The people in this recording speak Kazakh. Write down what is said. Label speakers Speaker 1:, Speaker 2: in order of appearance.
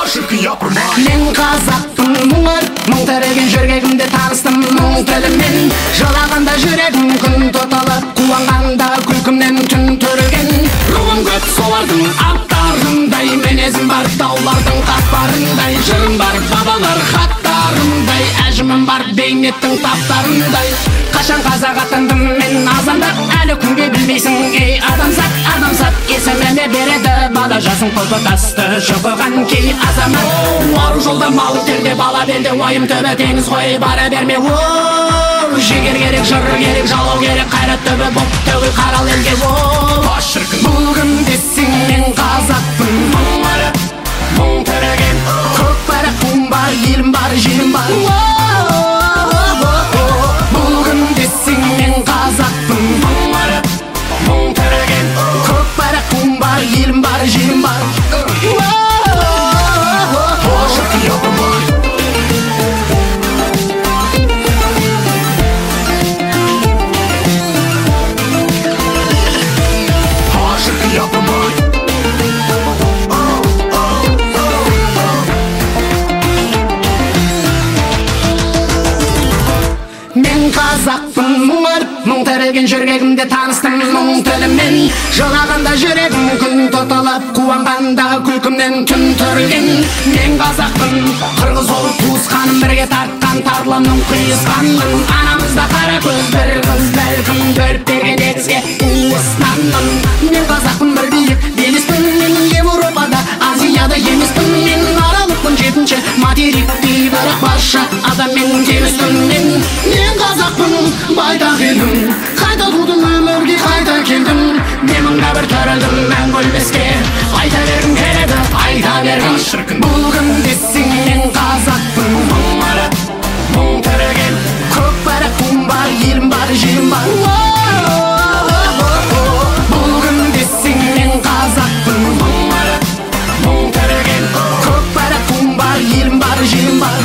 Speaker 1: шіркін япырмай.
Speaker 2: Мен қазақпын мұңыр, мұң тіреген жүрегімде таныстым мұң тілімен. Жылағанда жүрегім күн тұталып, қуанғанда күлкімнен түн түрілген. Руым көп солардың аттарындай, мінезім бар таулардың қатпарындай, жырым бар бабалар хаттарындай, әжімім бар бейнеттің таптарындай. Қашан қазақ атандым мен азандап, әлі күнге білмейсің ей адамзат. Адамзат есіміне береді бала жасын құлпытасты шұқыған кей азамат. Ару жолда малы терде бала белде, ойым төбе теңіз қой бара берме. Жігер керек, жыр керек, жалау керек, қайрат төбе боп төгіл қарал елге. Бұл кім десең мен қазақпын, мұңырып мұң тіреген, көкбарақ туым бар, елім бар, жерім бар. Бұл кім десең мен қазақпын, мұңырып мұң тіреген, көкбарақ туым бар, елім бар, жерім бар.
Speaker 1: Шіркін япырмай. Шіркін япырмай.
Speaker 2: Мен қазақпын мұңыр, мұң тіреген жүрегімде таныстым мұң тілімен. Жылағанда жүрегім күн тұталып, қуанғанда күлкімнен түн түрілген. Мен қазақпын, қырғыз болып туысқаным, бірге тартқан тарланның құйысқанмын. Анамызда қара көз бір қыз, бәлкім бөліп берген егізге уыстанмын. Мен қазақпын, бір биік белеспін, мен Европада, Азияда емеспін. Мен аралықпын жетінші материкте, бірақ барша адаммен теңізбін. Мен қазақпын, байтақ елім, қайта тудым өмірге, қайта келдім. Мен мыңда бір төрілдім, мәңгі өлмеске, айта бергім келеді, айта бергім. Бұл кім десең мен қазақпын, мұңырып мұң тіреген, көкбарақ туым бар, елім бар, жерім бар. Бұл кім десең мен қазақпын, мұңырып мұң тіреген, көкбарақ туым бар, елім бар, жерім бар.